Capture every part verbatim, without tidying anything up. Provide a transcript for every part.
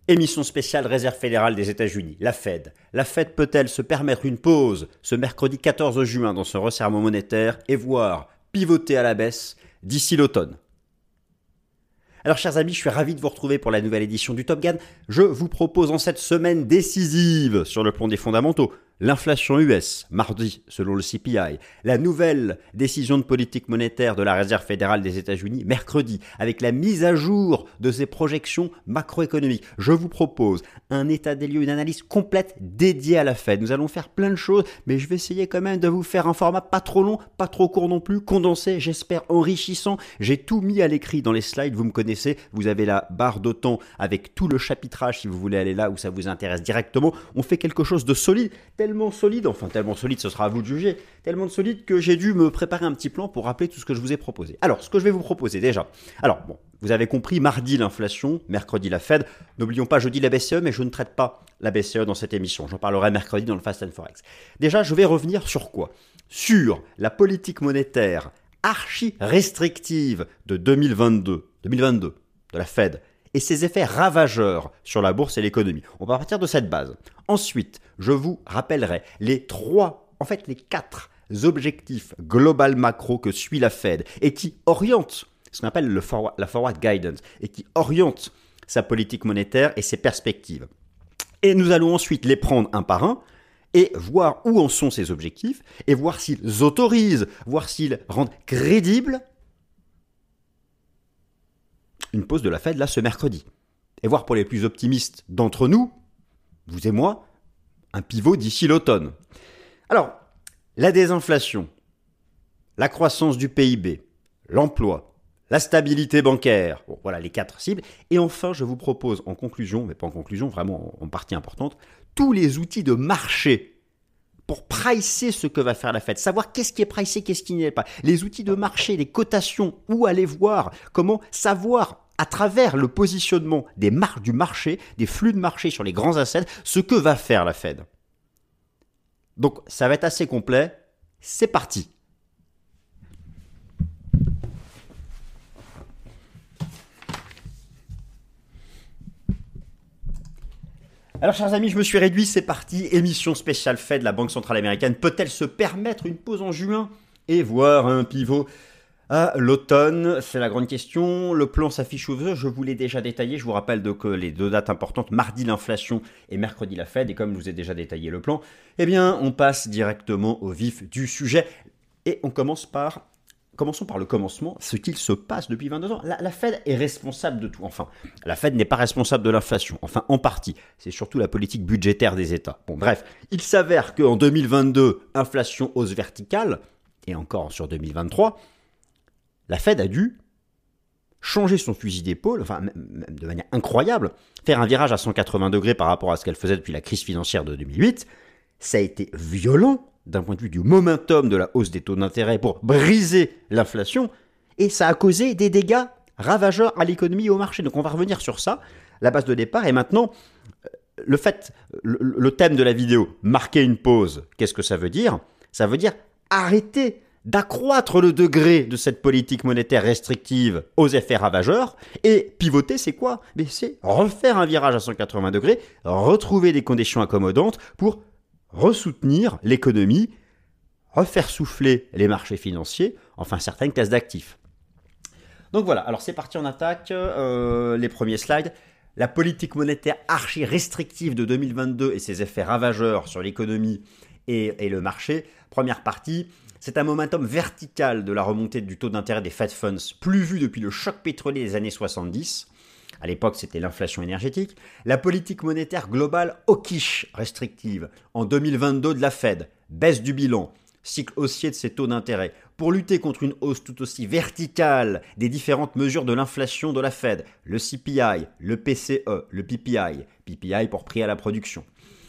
Émission spéciale Réserve fédérale des États-Unis, la Fed. La Fed peut-elle se permettre une pause ce mercredi quatorze juin dans son resserrement monétaire et voir pivoter à la baisse d'ici l'automne? Alors chers amis, je suis ravi de vous retrouver pour la nouvelle édition du Top Gun. Je vous propose en cette semaine décisive sur le plan des fondamentaux, l'inflation U S, mardi selon le C P I, la nouvelle décision de politique monétaire de la Réserve fédérale des États-Unis, mercredi, avec la mise à jour de ses projections macroéconomiques. Je vous propose un état des lieux, une analyse complète dédiée à la Fed. Nous allons faire plein de choses, mais je vais essayer quand même de vous faire un format pas trop long, pas trop court non plus, condensé, j'espère enrichissant. J'ai tout mis à l'écrit dans les slides, vous me connaissez, vous avez la barre de temps avec tout le chapitrage si vous voulez aller là où ça vous intéresse directement. On fait quelque chose de solide, tellement solide, enfin tellement solide, ce sera à vous de juger, tellement solide que j'ai dû me préparer un petit plan pour rappeler tout ce que je vous ai proposé. Alors, ce que je vais vous proposer déjà, alors bon, vous avez compris, mardi l'inflation, mercredi la Fed, n'oublions pas jeudi la B C E, mais je ne traite pas la B C E dans cette émission, j'en parlerai mercredi dans le Fast and Forex. Déjà, je vais revenir sur quoi? Sur la politique monétaire archi-restrictive de deux mille vingt-deux, deux mille vingt-deux de la Fed, et ses effets ravageurs sur la bourse et l'économie. On va partir de cette base. Ensuite, je vous rappellerai les trois, en fait les quatre objectifs global macro que suit la Fed et qui orientent ce qu'on appelle le forward, la forward guidance et qui orientent sa politique monétaire et ses perspectives. Et nous allons ensuite les prendre un par un et voir où en sont ces objectifs et voir s'ils autorisent, voir s'ils rendent crédible une pause de la Fed là ce mercredi. Et voir pour les plus optimistes d'entre nous, vous et moi, un pivot d'ici l'automne. Alors, la désinflation, la croissance du P I B, l'emploi, la stabilité bancaire, bon, voilà les quatre cibles. Et enfin, je vous propose en conclusion, mais pas en conclusion, vraiment en partie importante, tous les outils de marché pour pricer ce que va faire la Fed, savoir qu'est-ce qui est pricé, qu'est-ce qui n'est pas. Les outils de marché, les cotations, où aller voir, comment savoir à travers le positionnement des marques du marché, des flux de marché sur les grands assets, ce que va faire la Fed. Donc ça va être assez complet, c'est parti. Alors, chers amis, je me suis réduit, c'est parti. Émission spéciale Fed, la Banque centrale américaine peut-elle se permettre une pause en juin et voir un pivot à l'automne? C'est la grande question. Le plan s'affiche aux yeux, je vous l'ai déjà détaillé. Je vous rappelle de que les deux dates importantes, mardi l'inflation et mercredi la Fed. Et comme je vous ai déjà détaillé le plan, eh bien, on passe directement au vif du sujet. Et on commence par... Commençons par le commencement, ce qu'il se passe depuis vingt-deux ans. La, la Fed est responsable de tout. Enfin, la Fed n'est pas responsable de l'inflation. Enfin, en partie. C'est surtout la politique budgétaire des États. Bon, bref, il s'avère qu'en deux mille vingt-deux, inflation hausse verticale, et encore sur deux mille vingt-trois, la Fed a dû changer son fusil d'épaule, enfin, même de manière incroyable, faire un virage à cent quatre-vingts degrés par rapport à ce qu'elle faisait depuis la crise financière de deux mille huit. Ça a été violent d'un point de vue du momentum de la hausse des taux d'intérêt pour briser l'inflation, et ça a causé des dégâts ravageurs à l'économie et au marché. Donc on va revenir sur ça, la base de départ, et maintenant, le fait, le, le thème de la vidéo, marquer une pause, qu'est-ce que ça veut dire? Ça veut dire arrêter d'accroître le degré de cette politique monétaire restrictive aux effets ravageurs, et pivoter, c'est quoi? Mais c'est refaire un virage à cent quatre-vingts degrés, retrouver des conditions accommodantes pour ressoutenir l'économie, refaire souffler les marchés financiers, enfin certaines classes d'actifs. Donc voilà, alors c'est parti, on attaque euh, les premiers slides. La politique monétaire archi-restrictive de deux mille vingt-deux et ses effets ravageurs sur l'économie et, et le marché. Première partie, c'est un momentum vertical de la remontée du taux d'intérêt des Fed Funds, plus vu depuis le choc pétrolier des années soixante-dix. À l'époque, c'était l'inflation énergétique. La politique monétaire globale hawkish restrictive en deux mille vingt-deux de la Fed. Baisse du bilan, cycle haussier de ses taux d'intérêt. Pour lutter contre une hausse tout aussi verticale des différentes mesures de l'inflation de la Fed. Le C P I, le P C E, le P P I. P P I pour prix à la production.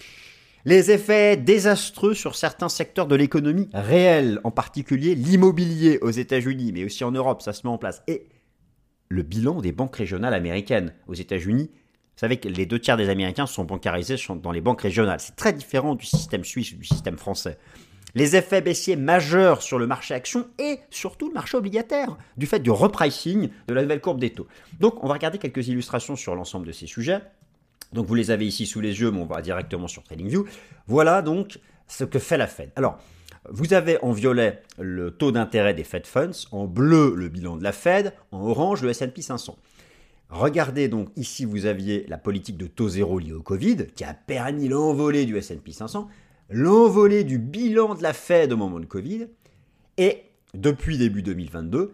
Les effets désastreux sur certains secteurs de l'économie réelle, en particulier l'immobilier aux États-Unis, mais aussi en Europe, ça se met en place. Et le bilan des banques régionales américaines aux États-Unis. Vous savez que les deux tiers des Américains sont bancarisés dans les banques régionales. C'est très différent du système suisse ou du système français. Les effets baissiers majeurs sur le marché action et surtout le marché obligataire, du fait du repricing de la nouvelle courbe des taux. Donc, on va regarder quelques illustrations sur l'ensemble de ces sujets. Donc vous les avez ici sous les yeux, mais on va directement sur TradingView. Voilà donc ce que fait la Fed. Alors, vous avez en violet le taux d'intérêt des Fed Funds, en bleu le bilan de la Fed, en orange le S and P cinq cents. Regardez donc ici, vous aviez la politique de taux zéro liée au Covid, qui a permis l'envolée du S and P cinq cents, l'envolée du bilan de la Fed au moment de Covid, et depuis début deux mille vingt-deux,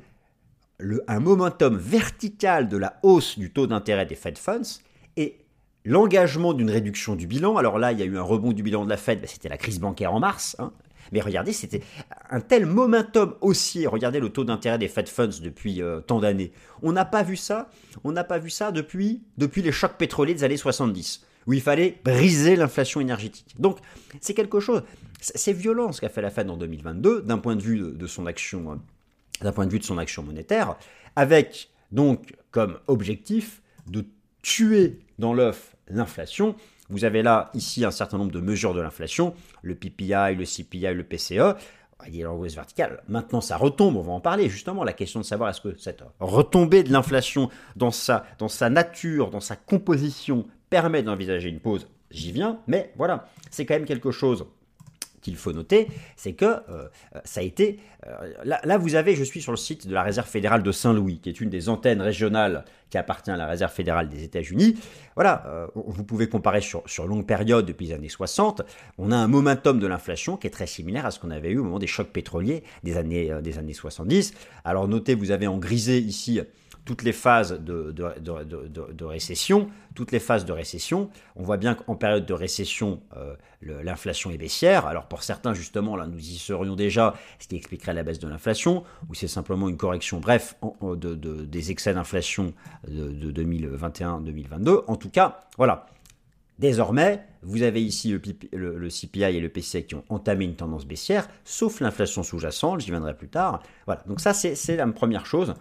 le, un momentum vertical de la hausse du taux d'intérêt des Fed Funds, et l'engagement d'une réduction du bilan. Alors là, il y a eu un rebond du bilan de la Fed, ben c'était la crise bancaire en mars, hein. Mais regardez, c'était un tel momentum haussier. Regardez le taux d'intérêt des Fed Funds depuis euh, tant d'années. On n'a pas vu ça. On n'a pas vu ça depuis, depuis les chocs pétroliers des années soixante-dix, où il fallait briser l'inflation énergétique. Donc, c'est quelque chose. C'est violent ce qu'a fait la Fed en deux mille vingt-deux, d'un point de vue de, de son action, euh, d'un point de vue de son action monétaire, avec donc comme objectif de tuer dans l'œuf l'inflation. Vous avez là, ici, un certain nombre de mesures de l'inflation, le P P I, le C P I, le P C E, il y a la hausse verticale. Maintenant, ça retombe, on va en parler, justement, la question de savoir est-ce que cette retombée de l'inflation dans sa, dans sa nature, dans sa composition, permet d'envisager une pause. J'y viens, mais voilà, c'est quand même quelque chose qu'il faut noter, c'est que euh, ça a été... Euh, là, là, vous avez, je suis sur le site de la Réserve fédérale de Saint-Louis, qui est une des antennes régionales qui appartient à la Réserve fédérale des États-Unis. Voilà, euh, vous pouvez comparer sur, sur longue période depuis les années soixante. On a un momentum de l'inflation qui est très similaire à ce qu'on avait eu au moment des chocs pétroliers des années, euh, des années soixante-dix. Alors notez, vous avez en grisé ici toutes les phases de, de, de, de, de, de récession, toutes les phases de récession. On voit bien qu'en période de récession, euh, le, l'inflation est baissière. Alors pour certains, justement, là, nous y serions déjà, ce qui expliquerait la baisse de l'inflation, ou c'est simplement une correction, bref, en, en, de, de, des excès d'inflation de, de deux mille vingt et un deux mille vingt-deux. En tout cas, voilà. Désormais, vous avez ici le, le, le C P I et le P C I qui ont entamé une tendance baissière, sauf l'inflation sous-jacente, j'y viendrai plus tard. Voilà, donc ça, c'est, c'est la première chose.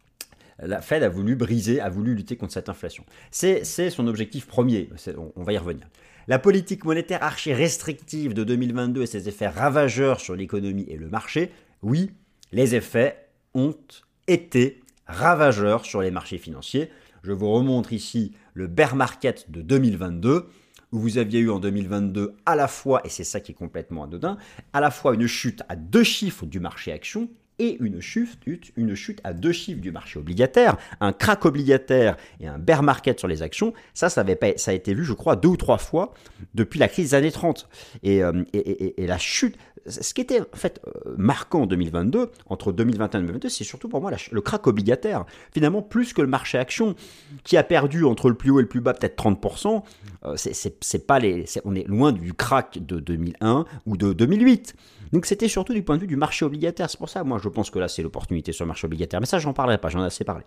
La Fed a voulu briser, a voulu lutter contre cette inflation. C'est, c'est son objectif premier, on, on va y revenir. La politique monétaire archi-restrictive de deux mille vingt-deux et ses effets ravageurs sur l'économie et le marché, oui, les effets ont été ravageurs sur les marchés financiers. Je vous remontre ici le bear market de deux mille vingt-deux, où vous aviez eu en deux mille vingt-deux à la fois, et c'est ça qui est complètement anodin, à la fois une chute à deux chiffres du marché action et une chute, une chute à deux chiffres du marché obligataire, un crack obligataire et un bear market sur les actions. Ça, ça, avait pas, ça a été vu, je crois, deux ou trois fois depuis la crise des années trente. Et, euh, et, et, et la chute, ce qui était en fait marquant en deux mille vingt-deux, entre deux mille vingt et un et deux mille vingt-deux, c'est surtout pour moi la, le crack obligataire. Finalement, plus que le marché action, qui a perdu entre le plus haut et le plus bas peut-être trente pour cent, euh, c'est, c'est, c'est pas les, c'est, on est loin du crack de deux mille un ou de deux mille huit. Donc c'était surtout du point de vue du marché obligataire. C'est pour ça, moi, je pense que là, c'est l'opportunité sur le marché obligataire. Mais ça, j'en parlerai pas, j'en ai assez parlé.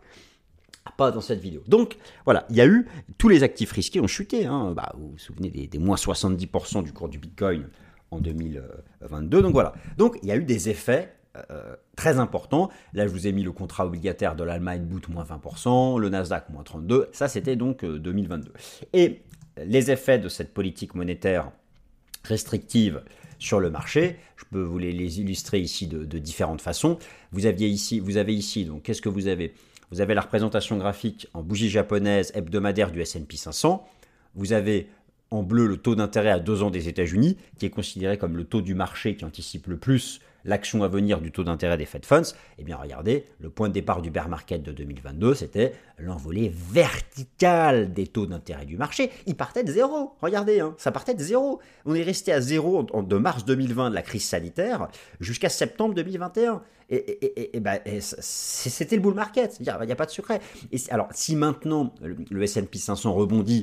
Pas dans cette vidéo. Donc, voilà, il y a eu, tous les actifs risqués ont chuté. Hein. Bah, vous vous souvenez des, des moins soixante-dix pour cent du cours du Bitcoin en deux mille vingt-deux. Donc voilà. Donc, il y a eu des effets euh, très importants. Là, je vous ai mis le contrat obligataire de l'Allemagne, B O T, moins vingt pour cent, le Nasdaq, moins trente-deux. Ça, c'était donc euh, deux mille vingt-deux. Et les effets de cette politique monétaire restrictive sur le marché, je peux vous les, les illustrer ici de, de différentes façons. Vous aviez ici, vous avez ici, donc qu'est-ce que vous avez ? Vous avez la représentation graphique en bougie japonaise hebdomadaire du S and P cinq cents. Vous avez en bleu le taux d'intérêt à deux ans des États-Unis, qui est considéré comme le taux du marché qui anticipe le plus l'action à venir du taux d'intérêt des Fed Funds. Eh bien, regardez, le point de départ du bear market de deux mille vingt-deux, c'était l'envolée verticale des taux d'intérêt du marché. Il partait de zéro. Regardez, hein, ça partait de zéro. On est resté à zéro de mars deux mille vingt de la crise sanitaire jusqu'à septembre deux mille vingt et un. Et, et, et, et, ben, et c'était le bull market. Il n'y a, a pas de secret. Et alors, si maintenant le, le S and P cinq cents rebondit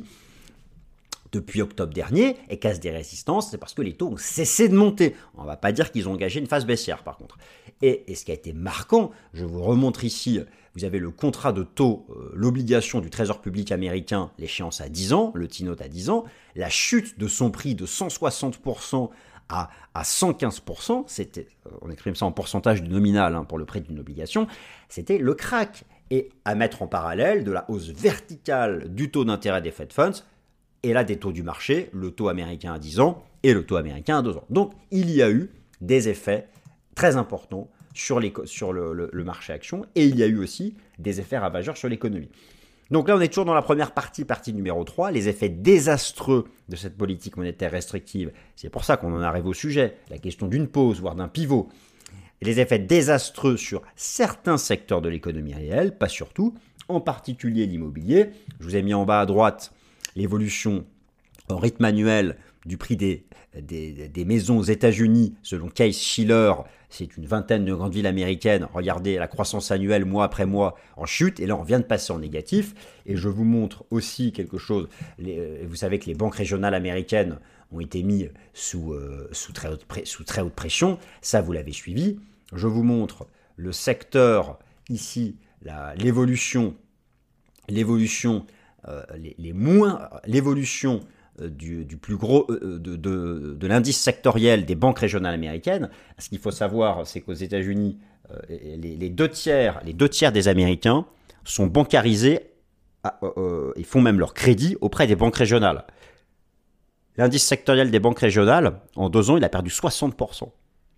depuis octobre dernier et casse des résistances, c'est parce que les taux ont cessé de monter. On ne va pas dire qu'ils ont engagé une phase baissière par contre. Et, et ce qui a été marquant, je vous remontre ici, vous avez le contrat de taux, euh, l'obligation du Trésor public américain, l'échéance à dix ans, le T-note à dix ans, la chute de son prix de cent soixante pour cent à, à cent quinze pour cent, c'était, on exprime ça en pourcentage du nominal hein, pour le prix d'une obligation, c'était le crack. Et à mettre en parallèle de la hausse verticale du taux d'intérêt des Fed Funds, et là des taux du marché, le taux américain à dix ans et le taux américain à deux ans. Donc il y a eu des effets très importants sur, les, sur le, le, le marché action et il y a eu aussi des effets ravageurs sur l'économie. Donc là, on est toujours dans la première partie, partie numéro trois, les effets désastreux de cette politique monétaire restrictive. C'est pour ça qu'on en arrive au sujet, la question d'une pause, voire d'un pivot. Les effets désastreux sur certains secteurs de l'économie réelle, pas sur tout, en particulier l'immobilier. Je vous ai mis en bas à droite l'évolution en rythme annuel du prix des, des, des maisons aux États-Unis, selon Case-Shiller. C'est une vingtaine de grandes villes américaines. Regardez la croissance annuelle mois après mois en chute. Et là, on vient de passer en négatif. Et je vous montre aussi quelque chose. Les, vous savez que les banques régionales américaines ont été mises sous, euh, sous, très haute, sous très haute pression. Ça, vous l'avez suivi. Je vous montre le secteur ici, la, l'évolution, l'évolution, euh, les, les moins, l'évolution Du, du plus gros euh, de, de, de l'indice sectoriel des banques régionales américaines. Ce qu'il faut savoir, c'est qu'aux États-Unis, euh, les, les, deux tiers, les deux tiers des Américains sont bancarisés à, euh, et font même leur crédit auprès des banques régionales. L'indice sectoriel des banques régionales, en deux ans, il a perdu soixante pour cent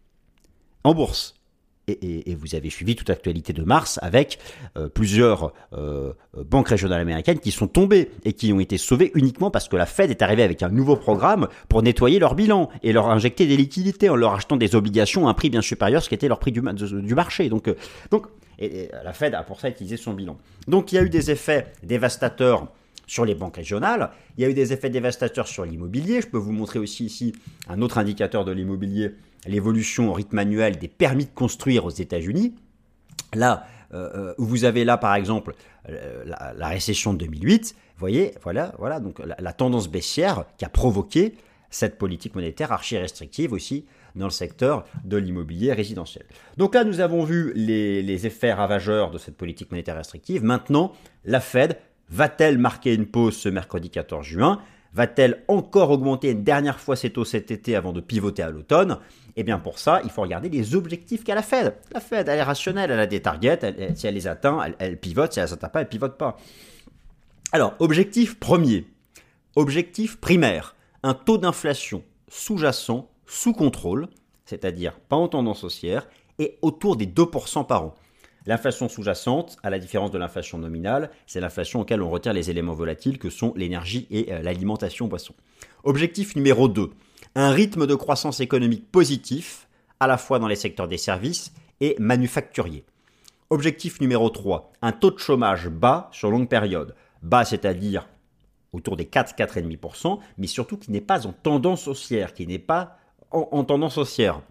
en bourse. Et, et, et vous avez suivi toute l'actualité de mars avec euh, plusieurs euh, banques régionales américaines qui sont tombées et qui ont été sauvées uniquement parce que la Fed est arrivée avec un nouveau programme pour nettoyer leur bilan et leur injecter des liquidités en leur achetant des obligations à un prix bien supérieur à ce qui était leur prix du, du marché. Donc, euh, donc et, et la Fed a pour ça utilisé son bilan. Donc il y a eu des effets dévastateurs sur les banques régionales, il y a eu des effets dévastateurs sur l'immobilier. Je peux vous montrer aussi ici un autre indicateur de l'immobilier, l'évolution au rythme annuel des permis de construire aux États-Unis. Là, euh, où vous avez là, par exemple, euh, la, la récession de deux mille huit, vous voyez, voilà, voilà donc la, la tendance baissière qui a provoqué cette politique monétaire archi-restrictive aussi dans le secteur de l'immobilier résidentiel. Donc là, nous avons vu les, les effets ravageurs de cette politique monétaire restrictive. Maintenant, la Fed va-t-elle marquer une pause ce mercredi quatorze juin ? Va-t-elle encore augmenter une dernière fois ses taux cet été avant de pivoter à l'automne ? Eh bien pour ça, il faut regarder les objectifs qu'a la Fed. La Fed, elle est rationnelle, elle a des targets, elle, elle, si elle les atteint, elle, elle pivote, si elle ne les atteint pas, elle ne pivote pas. Alors, objectif premier, objectif primaire, un taux d'inflation sous-jacent, sous contrôle, c'est-à-dire pas en tendance haussière, et autour des deux pour cent par an. L'inflation sous-jacente, à la différence de l'inflation nominale, c'est l'inflation auquel on retire les éléments volatiles que sont l'énergie et euh, l'alimentation boisson. Objectif numéro deux, un rythme de croissance économique positif, à la fois dans les secteurs des services et manufacturiers. Objectif numéro trois, un taux de chômage bas sur longue période. Bas, c'est-à-dire autour des quatre à quatre virgule cinq pour cent, mais surtout qui n'est pas en tendance haussière, qui n'est pas en, en tendance haussière.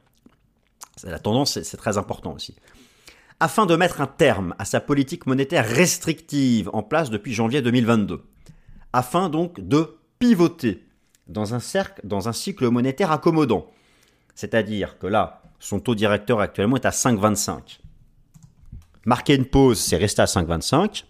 La tendance, c'est, c'est très important aussi. Afin de mettre un terme à sa politique monétaire restrictive en place depuis janvier deux mille vingt-deux. Afin donc de pivoter dans un cercle, dans un cycle monétaire accommodant. C'est-à-dire que là, son taux directeur actuellement est à cinq virgule vingt-cinq. Marquer une pause, c'est rester à cinq virgule vingt-cinq.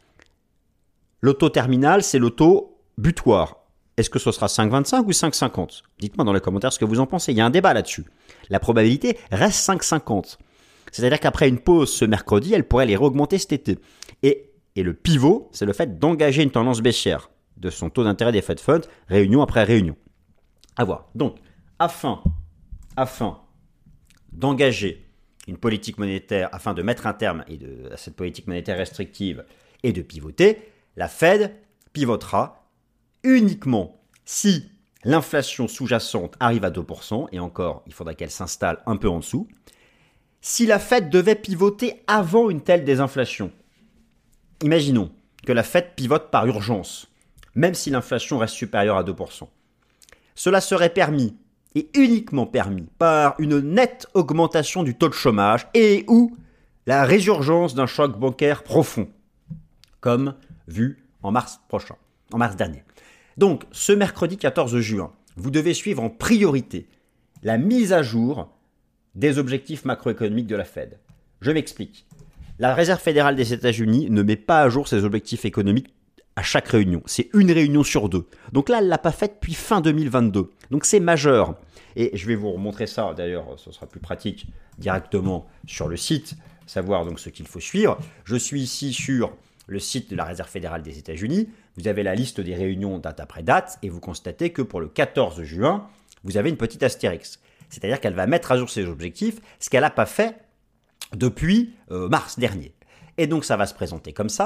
Le taux terminal, c'est le taux butoir. Est-ce que ce sera cinq virgule vingt-cinq ou cinq virgule cinquante ? Dites-moi dans les commentaires ce que vous en pensez. Il y a un débat là-dessus. La probabilité reste cinq virgule cinquante. C'est-à-dire qu'après une pause ce mercredi, elle pourrait les réaugmenter cet été. Et, et le pivot, c'est le fait d'engager une tendance baissière de son taux d'intérêt des Fed Funds, réunion après réunion. À voir. Donc, afin, afin d'engager une politique monétaire, afin de mettre un terme et de, à cette politique monétaire restrictive et de pivoter, la Fed pivotera uniquement si l'inflation sous-jacente arrive à deux pour cent, et encore, il faudra qu'elle s'installe un peu en dessous. Si la Fed devait pivoter avant une telle désinflation, imaginons que la Fed pivote par urgence, même si l'inflation reste supérieure à deux pour cent. Cela serait permis, et uniquement permis, par une nette augmentation du taux de chômage et ou la résurgence d'un choc bancaire profond, comme vu en mars prochain, en mars dernier. Donc, ce mercredi quatorze juin, vous devez suivre en priorité la mise à jour des objectifs macroéconomiques de la Fed. Je m'explique. La Réserve fédérale des États-Unis ne met pas à jour ses objectifs économiques à chaque réunion. C'est une réunion sur deux. Donc là, elle ne l'a pas fait depuis fin deux mille vingt-deux. Donc c'est majeur. Et je vais vous remontrer ça, d'ailleurs, ce sera plus pratique directement sur le site, savoir donc ce qu'il faut suivre. Je suis ici sur le site de la Réserve fédérale des États-Unis. Vous avez la liste des réunions date après date et vous constatez que pour le quatorze juin, vous avez une petite astérix. C'est-à-dire qu'elle va mettre à jour ses objectifs, ce qu'elle n'a pas fait depuis euh, mars dernier. Et donc ça va se présenter comme ça.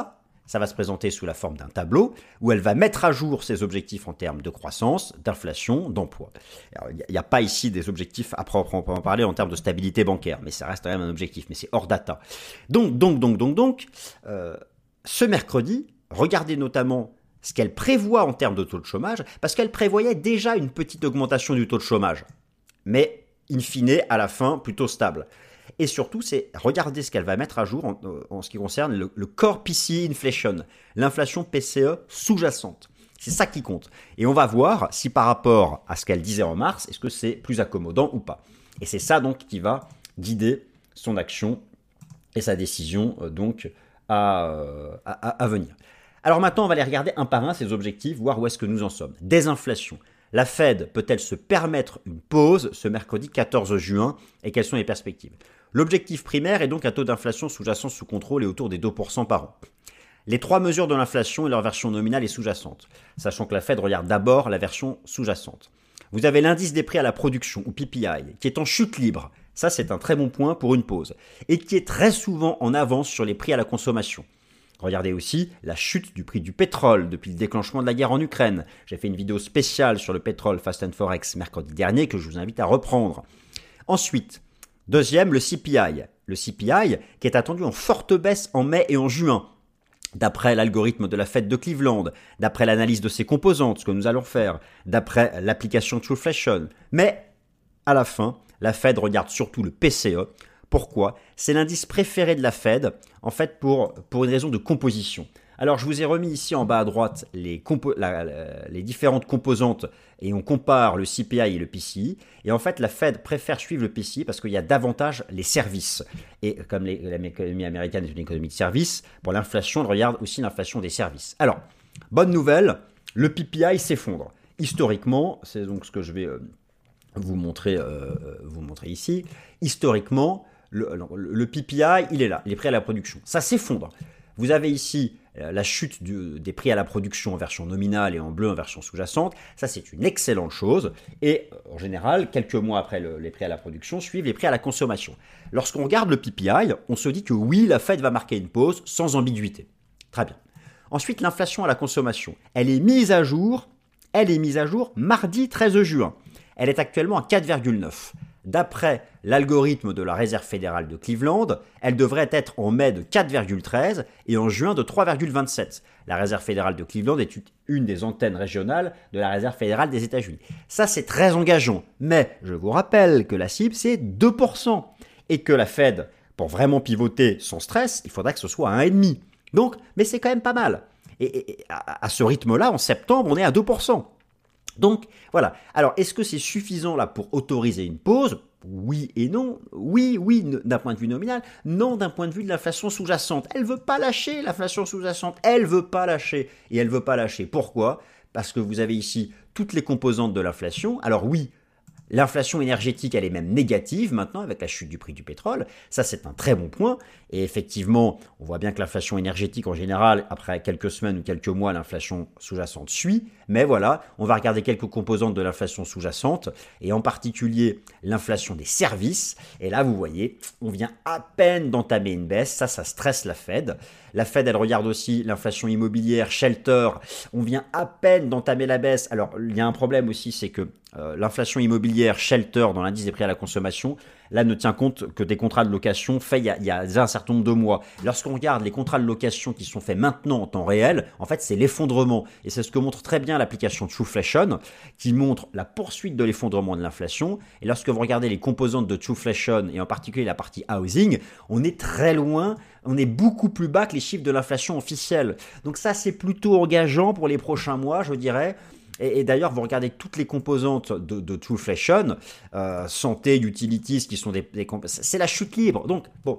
ça va se présenter sous la forme d'un tableau où elle va mettre à jour ses objectifs en termes de croissance, d'inflation, d'emploi. Il n'y a, a pas ici des objectifs à proprement parler en termes de stabilité bancaire, mais ça reste quand même un objectif, mais c'est hors data. Donc, donc, donc, donc, donc, euh, ce mercredi, regardez notamment ce qu'elle prévoit en termes de taux de chômage, parce qu'elle prévoyait déjà une petite augmentation du taux de chômage, mais in fine, à la fin, plutôt stable. Et surtout, c'est regarder ce qu'elle va mettre à jour en, en ce qui concerne le, le Core P C E Inflation, l'inflation P C E sous-jacente. C'est ça qui compte. Et on va voir si par rapport à ce qu'elle disait en mars, est-ce que c'est plus accommodant ou pas. Et c'est ça donc qui va guider son action et sa décision euh, donc à, euh, à, à venir. Alors maintenant, on va les regarder un par un, ces objectifs, voir où est-ce que nous en sommes. Désinflation. La Fed peut-elle se permettre une pause ce mercredi quatorze juin et quelles sont les perspectives? L'objectif primaire est donc un taux d'inflation sous-jacent sous contrôle et autour des deux pour cent par an. Les trois mesures de l'inflation et leur version nominale et sous-jacente, sachant que la Fed regarde d'abord la version sous-jacente. Vous avez l'indice des prix à la production, ou P P I, qui est en chute libre. Ça, c'est un très bon point pour une pause. Et qui est très souvent en avance sur les prix à la consommation. Regardez aussi la chute du prix du pétrole depuis le déclenchement de la guerre en Ukraine. J'ai fait une vidéo spéciale sur le pétrole Fast and Forex mercredi dernier que je vous invite à reprendre. Ensuite, deuxième, le C P I. Le C P I qui est attendu en forte baisse en mai et en juin. D'après l'algorithme de la Fed de Cleveland, d'après l'analyse de ses composantes, ce que nous allons faire, d'après l'application Trueflation. Mais à la fin, la Fed regarde surtout le P C E. Pourquoi? C'est l'indice préféré de la Fed, en fait, pour, pour une raison de composition. Alors, je vous ai remis ici en bas à droite les, compo- la, la, les différentes composantes et on compare le C P I et le P C I. Et en fait, la Fed préfère suivre le P C I parce qu'il y a davantage les services. Et comme les, l'économie américaine est une économie de services, pour l'inflation, elle regarde aussi l'inflation des services. Alors, bonne nouvelle, le P P I s'effondre. Historiquement, c'est donc ce que je vais euh, vous montrer, euh, vous montrer ici. Historiquement, Le, le P P I, il est là, les prix à la production. Ça s'effondre. Vous avez ici la chute du, des prix à la production en version nominale et en bleu en version sous-jacente. Ça, c'est une excellente chose. Et en général, quelques mois après le, les prix à la production, suivent les prix à la consommation. Lorsqu'on regarde le P P I, on se dit que oui, la Fed va marquer une pause sans ambiguïté. Très bien. Ensuite, l'inflation à la consommation. Elle est mise à jour, elle est mise à jour mardi treize juin. Elle est actuellement à quatre virgule neuf. D'après l'algorithme de la Réserve fédérale de Cleveland, elle devrait être en mai de quatre virgule treize et en juin de trois virgule vingt-sept. La Réserve fédérale de Cleveland est une des antennes régionales de la Réserve fédérale des États-Unis. Ça, c'est très engageant. Mais je vous rappelle que la cible, c'est deux pour cent. Et que la Fed, pour vraiment pivoter sans stress, il faudrait que ce soit à un virgule cinq. Donc, mais c'est quand même pas mal. Et, et, et à, à ce rythme-là, en septembre, on est à deux pour cent. Donc, voilà. Alors, est-ce que c'est suffisant là pour autoriser une pause? Oui et non. Oui, oui, d'un point de vue nominal. Non, d'un point de vue de l'inflation sous-jacente. Elle ne veut pas lâcher, l'inflation sous-jacente. Elle ne veut pas lâcher. Et elle ne veut pas lâcher. Pourquoi? Parce que vous avez ici toutes les composantes de l'inflation. Alors oui, l'inflation énergétique, elle est même négative maintenant avec la chute du prix du pétrole. Ça, c'est un très bon point. Et effectivement, on voit bien que l'inflation énergétique, en général, après quelques semaines ou quelques mois, l'inflation sous-jacente suit. Mais voilà, on va regarder quelques composantes de l'inflation sous-jacente et en particulier l'inflation des services. Et là, vous voyez, on vient à peine d'entamer une baisse. Ça, ça stresse la Fed. La Fed, elle regarde aussi l'inflation immobilière, shelter. On vient à peine d'entamer la baisse. Alors, il y a un problème aussi, c'est que euh, l'inflation immobilière, shelter, dans l'indice des prix à la consommation, là, ne tient compte que des contrats de location faits il y a, il y a un certain nombre de mois. Lorsqu'on regarde les contrats de location qui sont faits maintenant en temps réel, en fait, c'est l'effondrement. Et c'est ce que montre très bien l'application Trueflation, qui montre la poursuite de l'effondrement de l'inflation. Et lorsque vous regardez les composantes de Trueflation, et en particulier la partie housing, on est très loin, on est beaucoup plus bas que les chiffres de l'inflation officielle. Donc ça, c'est plutôt engageant pour les prochains mois, je dirais. Et, et d'ailleurs, vous regardez toutes les composantes de, de Trueflation, euh, santé, utilities, qui sont des, des comp- c'est la chute libre. Donc, bon,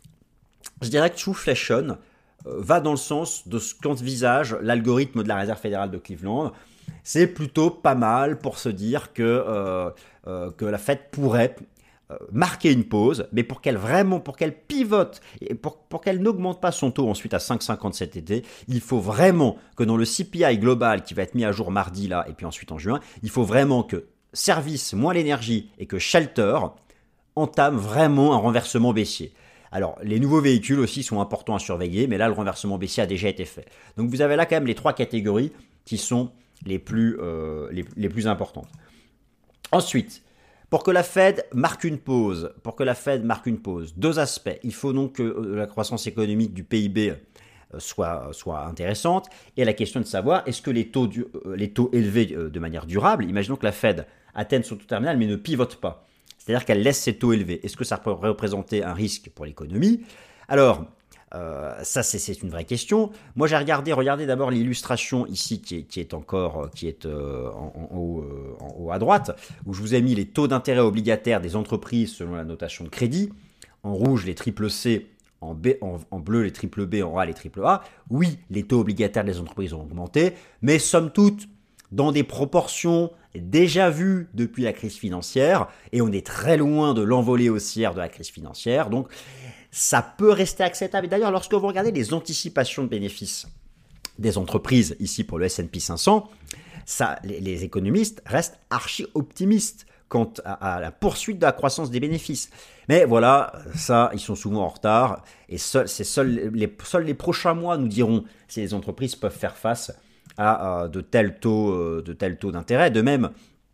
je dirais que Trueflation euh, va dans le sens de ce qu'envisage l'algorithme de la Réserve fédérale de Cleveland. C'est plutôt pas mal pour se dire que, euh, euh, que la Fed pourrait marquer une pause, mais pour qu'elle vraiment, pour qu'elle pivote et pour, pour qu'elle n'augmente pas son taux ensuite à cinq virgule cinquante cet été, il faut vraiment que dans le C P I global qui va être mis à jour mardi là et puis ensuite en juin, il faut vraiment que service moins l'énergie et que shelter entame vraiment un renversement baissier. Alors, les nouveaux véhicules aussi sont importants à surveiller, mais là, le renversement baissier a déjà été fait. Donc, vous avez là quand même les trois catégories qui sont les plus, euh, les, les plus importantes. Ensuite, pour que la Fed marque une pause, pour que la Fed marque une pause, deux aspects. Il faut donc que la croissance économique du P I B soit, soit intéressante. Et la question de savoir, est-ce que les taux, du, les taux élevés de manière durable, imaginons que la Fed atteigne son taux terminal mais ne pivote pas, c'est-à-dire qu'elle laisse ses taux élevés, est-ce que ça peut représenter un risque pour l'économie? Alors, euh, ça c'est, c'est une vraie question. Moi j'ai regardé, regardez d'abord l'illustration ici qui est, qui est encore qui est, euh, en, en, haut, euh, en haut à droite, où je vous ai mis les taux d'intérêt obligataires des entreprises selon la notation de crédit. En rouge les triple C, en, B, en, en bleu les triple B, en A les triple A. Oui, les taux obligataires des entreprises ont augmenté, mais somme toute, dans des proportions déjà vues depuis la crise financière, et on est très loin de l'envolée haussière de la crise financière, donc ça peut rester acceptable. Et d'ailleurs, lorsque vous regardez les anticipations de bénéfices des entreprises, ici pour le S and P cinq cents, ça, les, les économistes restent archi-optimistes quant à, à la poursuite de la croissance des bénéfices. Mais voilà, ça, ils sont souvent en retard, et seul, c'est seul, les, seuls les prochains mois nous diront si les entreprises peuvent faire face à, à de tels taux, de tels taux d'intérêt. De même,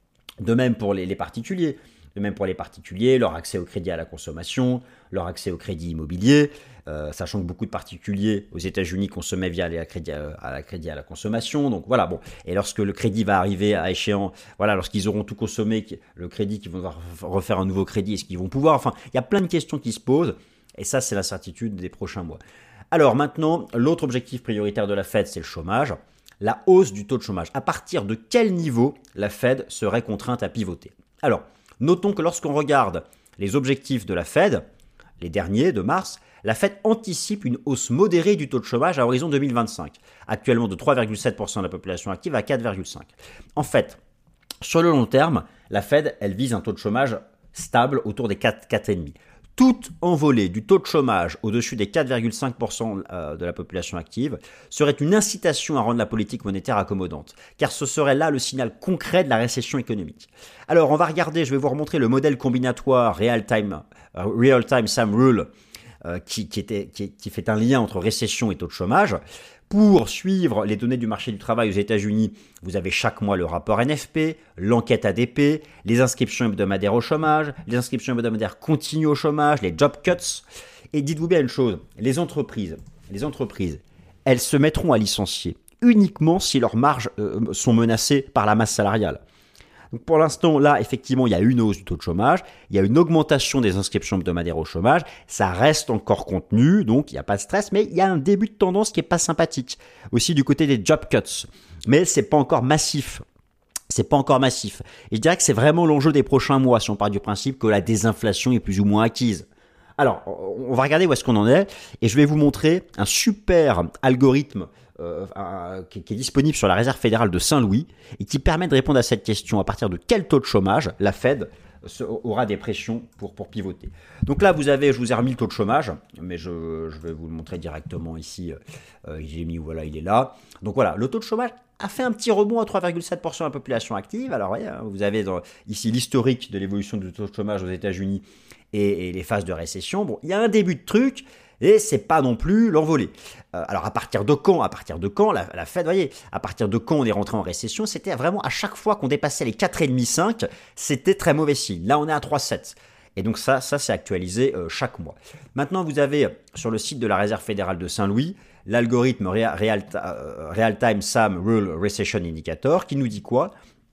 de même pour les, les particuliers. De même pour les particuliers, leur accès au crédit à la consommation, leur accès au crédit immobilier, euh, sachant que beaucoup de particuliers aux États-Unis consommaient via la crédit à, à la crédit à la consommation. Donc voilà, bon. Et lorsque le crédit va arriver à échéant, voilà, lorsqu'ils auront tout consommé, le crédit, qu'ils vont devoir refaire un nouveau crédit, est-ce qu'ils vont pouvoir? Enfin, il y a plein de questions qui se posent, et ça, c'est l'incertitude des prochains mois. Alors maintenant, l'autre objectif prioritaire de la Fed, c'est le chômage. La hausse du taux de chômage. À partir de quel niveau la Fed serait contrainte à pivoter? Alors, notons que lorsqu'on regarde les objectifs de la Fed, les derniers de mars, la Fed anticipe une hausse modérée du taux de chômage à horizon deux mille vingt-cinq, actuellement de trois virgule sept pour cent de la population active à quatre virgule cinq pour cent. En fait, sur le long terme, la Fed, elle vise un taux de chômage stable autour des quatre, quatre virgule cinq pour cent. Toute envolée du taux de chômage au-dessus des quatre virgule cinq pour cent de la population active serait une incitation à rendre la politique monétaire accommodante, car ce serait là le signal concret de la récession économique. Alors, on va regarder, je vais vous remontrer le modèle combinatoire Real-Time, uh, Real-Time Sum Rule, euh, qui, qui, était, qui, qui fait un lien entre récession et taux de chômage. Pour suivre les données du marché du travail aux États-Unis, vous avez chaque mois le rapport N F P, l'enquête A D P, les inscriptions hebdomadaires au chômage, les inscriptions hebdomadaires continues au chômage, les job cuts. Et dites-vous bien une chose, les entreprises, les entreprises, elles se mettront à licencier uniquement si leurs marges euh, sont menacées par la masse salariale. Donc pour l'instant, là, effectivement, il y a une hausse du taux de chômage, il y a une augmentation des inscriptions hebdomadaires au chômage, ça reste encore contenu, donc il n'y a pas de stress, mais il y a un début de tendance qui n'est pas sympathique. Aussi du côté des job cuts, mais c'est pas encore massif. C'est pas encore massif. Et je dirais que c'est vraiment l'enjeu des prochains mois, si on part du principe que la désinflation est plus ou moins acquise. Alors, on va regarder où est-ce qu'on en est, et je vais vous montrer un super algorithme Euh, euh, qui, qui est disponible sur la Réserve fédérale de Saint-Louis et qui permet de répondre à cette question à partir de quel taux de chômage la Fed se, aura des pressions pour, pour pivoter. Donc là, vous avez, je vous ai remis le taux de chômage, mais je, je vais vous le montrer directement ici. Euh, j'ai mis, voilà, il est là. Donc voilà, le taux de chômage a fait un petit rebond à trois virgule sept pour cent de la population active. Alors voyez, vous avez dans, ici l'historique de l'évolution du taux de chômage aux États-Unis et, et les phases de récession. Bon, il y a un début de truc. Et c'est pas non plus l'envolée. Euh, alors à partir de quand À partir de quand la, la Fed, voyez, à partir de quand on est rentré en récession, c'était vraiment à chaque fois qu'on dépassait les quatre virgule cinq, c'était très mauvais signe. Là, on est à trois virgule sept. Et donc ça, ça c'est actualisé euh, chaque mois. Maintenant, vous avez sur le site de la Réserve fédérale de Saint-Louis l'algorithme Real, Real, euh, Real-Time Sum Rule Recession Indicator qui nous dit quoi?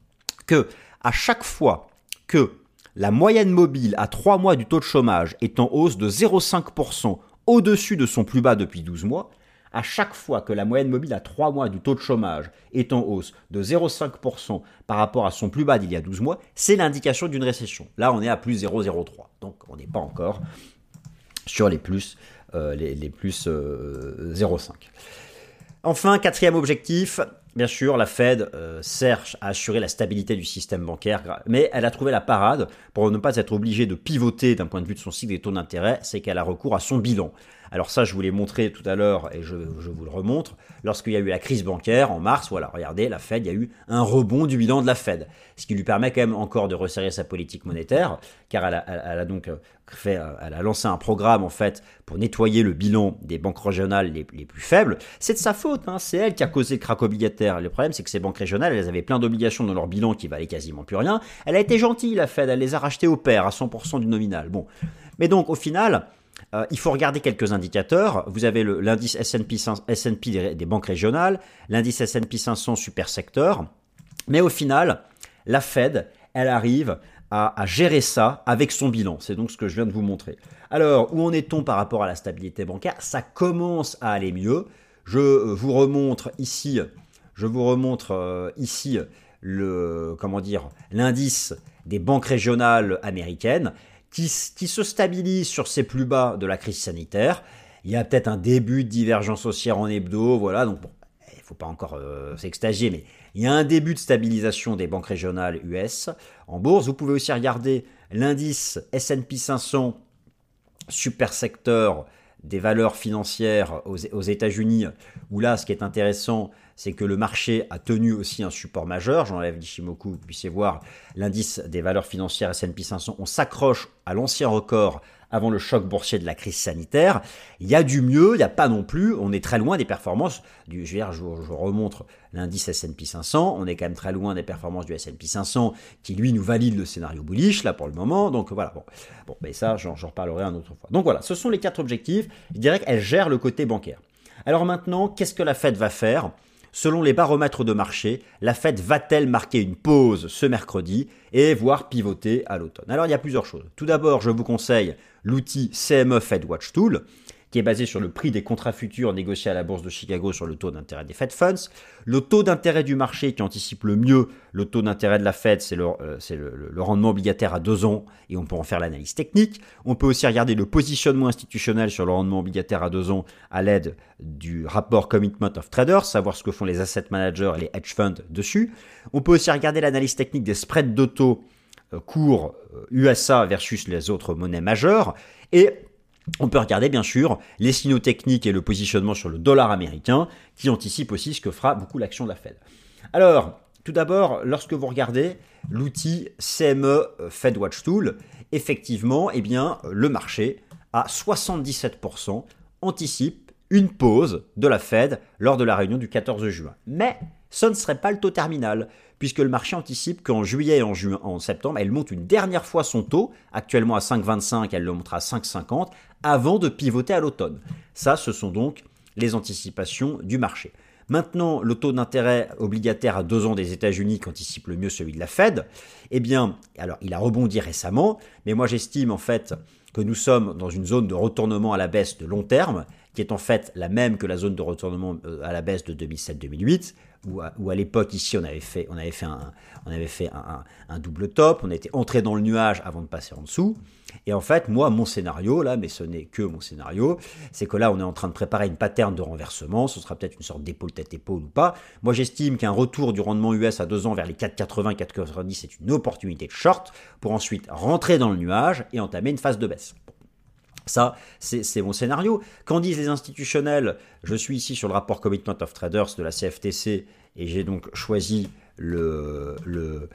Que à chaque fois que la moyenne mobile à trois mois du taux de chômage est en hausse de zéro virgule cinq pour cent au-dessus de son plus bas depuis douze mois, à chaque fois que la moyenne mobile à trois mois du taux de chômage est en hausse de zéro virgule cinq pour cent par rapport à son plus bas d'il y a douze mois, c'est l'indication d'une récession. Là, on est à plus zéro virgule zéro trois. Donc, on n'est pas encore sur les plus, euh, les, les plus euh, zéro virgule cinq. Enfin, quatrième objectif, bien sûr, la Fed euh, cherche à assurer la stabilité du système bancaire, mais elle a trouvé la parade pour ne pas être obligée de pivoter d'un point de vue de son cycle des taux d'intérêt, c'est qu'elle a recours à son bilan. Alors ça, je vous l'ai montré tout à l'heure et je, je vous le remontre. Lorsqu'il y a eu la crise bancaire en mars, voilà, regardez, la Fed, il y a eu un rebond du bilan de la Fed, ce qui lui permet quand même encore de resserrer sa politique monétaire, car elle a, elle, elle a donc fait, elle a lancé un programme en fait pour nettoyer le bilan des banques régionales les, les plus faibles. C'est de sa faute, hein, c'est elle qui a causé le krach obligataire. Le problème, c'est que ces banques régionales, elles avaient plein d'obligations dans leur bilan qui valaient quasiment plus rien. Elle a été gentille, la Fed, elle les a rachetées au pair à cent pour cent du nominal. Bon, mais donc au final, euh, il faut regarder quelques indicateurs. Vous avez le, l'indice S and P, S and P des, des banques régionales, l'indice S and P cinq cents super secteur. Mais au final, la Fed, elle arrive à, à gérer ça avec son bilan. C'est donc ce que je viens de vous montrer. Alors, où en est-on par rapport à la stabilité bancaire? Ça commence à aller mieux. Je vous remontre ici, je vous remontre euh, ici le, comment dire, l'indice des banques régionales américaines qui, qui se stabilise sur ses plus bas de la crise sanitaire. Il y a peut-être un début de divergence haussière en hebdo, voilà, donc bon, il ne faut pas encore euh, s'extasier, mais il y a un début de stabilisation des banques régionales U S en bourse. Vous pouvez aussi regarder l'indice S and P cinq cents super secteur des valeurs financières aux, aux États-Unis, où là, ce qui est intéressant, c'est que le marché a tenu aussi un support majeur. J'enlève l'Ishimoku, vous puissiez voir l'indice des valeurs financières S and P cinq cents. On s'accroche à l'ancien record avant le choc boursier de la crise sanitaire. Il y a du mieux, il n'y a pas non plus. On est très loin des performances du. Je veux dire, je vous, je vous remontre l'indice S and P cinq cents. On est quand même très loin des performances du S and P cinq cents qui, lui, nous valide le scénario bullish, là, pour le moment. Donc voilà, bon. Bon, mais ça, j'en, j'en reparlerai une autre fois. Donc voilà, ce sont les quatre objectifs. Je dirais qu'elle gère le côté bancaire. Alors maintenant, qu'est-ce que la Fed va faire ? Selon les baromètres de marché, la Fed va-t-elle marquer une pause ce mercredi et voire pivoter à l'automne? Alors il y a plusieurs choses. Tout d'abord, je vous conseille l'outil C M E Fed Watch Tool, qui est basé sur le prix des contrats futurs négociés à la bourse de Chicago sur le taux d'intérêt des Fed Funds. Le taux d'intérêt du marché qui anticipe le mieux le taux d'intérêt de la Fed, c'est le, euh, c'est le, le rendement obligataire à deux ans, et on peut en faire l'analyse technique. On peut aussi regarder le positionnement institutionnel sur le rendement obligataire à deux ans à l'aide du rapport Commitment of Traders, savoir ce que font les asset managers et les hedge funds dessus. On peut aussi regarder l'analyse technique des spreads de taux euh, cours euh, U S A versus les autres monnaies majeures, et on peut regarder bien sûr les signaux techniques et le positionnement sur le dollar américain qui anticipe aussi ce que fera beaucoup l'action de la Fed. Alors, tout d'abord, lorsque vous regardez l'outil C M E Fed Watch Tool, effectivement, eh bien, le marché à soixante-dix-sept pour cent anticipe une pause de la Fed lors de la réunion du quatorze juin. Mais ce ne serait pas le taux terminal, puisque le marché anticipe qu'en juillet et en, juin, en septembre, elle monte une dernière fois son taux, actuellement à cinq virgule vingt-cinq, elle le montera à cinq virgule cinquante, avant de pivoter à l'automne. Ça, ce sont donc les anticipations du marché. Maintenant, le taux d'intérêt obligataire à deux ans des États-Unis qui anticipe le mieux celui de la Fed, eh bien, alors il a rebondi récemment, mais moi j'estime en fait que nous sommes dans une zone de retournement à la baisse de long terme, qui est en fait la même que la zone de retournement à la baisse de deux mille sept deux mille huit, où à, où à l'époque ici on avait fait, on avait fait, un, on avait fait un, un, un double top, on était entré dans le nuage avant de passer en dessous. Et en fait, moi, mon scénario, là, mais ce n'est que mon scénario, c'est que là, on est en train de préparer une pattern de renversement, ce sera peut-être une sorte d'épaule tête-épaule ou pas. Moi, j'estime qu'un retour du rendement U S à deux ans vers les quatre virgule quatre-vingts, quatre virgule quatre-vingt-dix, c'est une opportunité de short pour ensuite rentrer dans le nuage et entamer une phase de baisse. Bon. Ça, c'est, c'est mon scénario. Qu'en disent les institutionnels? Je suis ici sur le rapport Commitment of Traders de la C F T C et j'ai donc choisi le, le,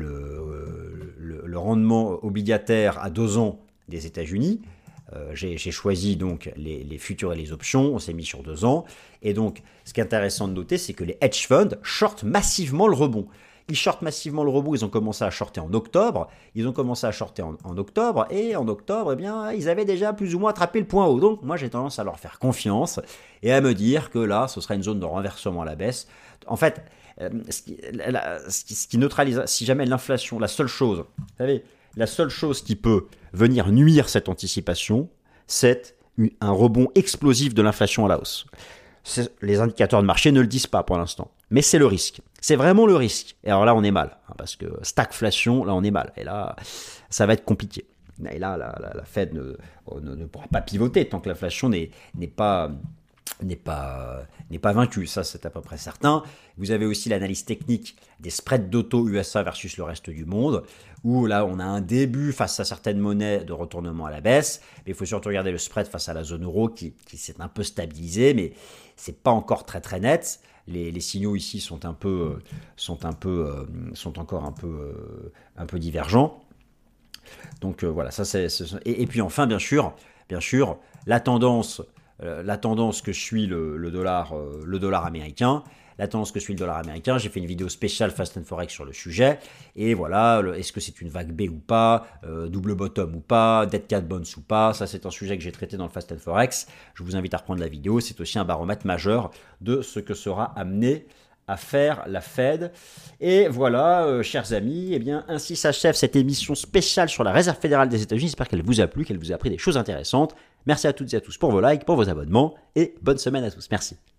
le, le, le rendement obligataire à deux ans des États-Unis. Euh, j'ai, j'ai choisi donc les, les futurs et les options, on s'est mis sur deux ans. Et donc, ce qui est intéressant de noter, c'est que les hedge funds shortent massivement le rebond. Ils shortent massivement le rebond, ils ont commencé à shorter en octobre, ils ont commencé à shorter en, en octobre, et en octobre, eh bien, ils avaient déjà plus ou moins attrapé le point haut. Donc, moi, j'ai tendance à leur faire confiance et à me dire que là, ce sera une zone de renversement à la baisse. En fait, euh, ce, qui, la, ce, qui, ce qui neutralise, si jamais l'inflation, la seule chose, vous savez, la seule chose qui peut venir nuire cette anticipation, c'est un rebond explosif de l'inflation à la hausse. C'est, les indicateurs de marché ne le disent pas pour l'instant, mais c'est le risque. C'est vraiment le risque. Et alors là, on est mal, hein, parce que stagflation, là, on est mal. Et là, ça va être compliqué. Et là, la, la, la Fed ne, ne, ne pourra pas pivoter tant que l'inflation n'est, n'est pas, n'est pas, n'est pas vaincu, ça c'est à peu près certain. Vous avez aussi l'analyse technique des spreads d'auto U S A versus le reste du monde, où là on a un début face à certaines monnaies de retournement à la baisse, mais il faut surtout regarder le spread face à la zone euro qui, qui s'est un peu stabilisé, mais c'est pas encore très très net. Les, les signaux ici sont un peu, sont un peu, sont encore un peu, un peu divergents. Donc euh, voilà, ça c'est, c'est et, et puis enfin bien sûr, bien sûr, la tendance la tendance que suit le, le, dollar, euh, le dollar américain. La tendance que suit le dollar américain, j'ai fait une vidéo spéciale Fast and Forex sur le sujet. Et voilà, le, est-ce que c'est une vague B ou pas, euh, double bottom ou pas, dead cat bounce ou pas. Ça, c'est un sujet que j'ai traité dans le Fast and Forex. Je vous invite à reprendre la vidéo. C'est aussi un baromètre majeur de ce que sera amené à faire la Fed. Et voilà, euh, chers amis, eh bien, ainsi s'achève cette émission spéciale sur la Réserve fédérale des États-Unis. J'espère qu'elle vous a plu, qu'elle vous a appris des choses intéressantes. Merci à toutes et à tous pour vos likes, pour vos abonnements, et bonne semaine à tous. Merci.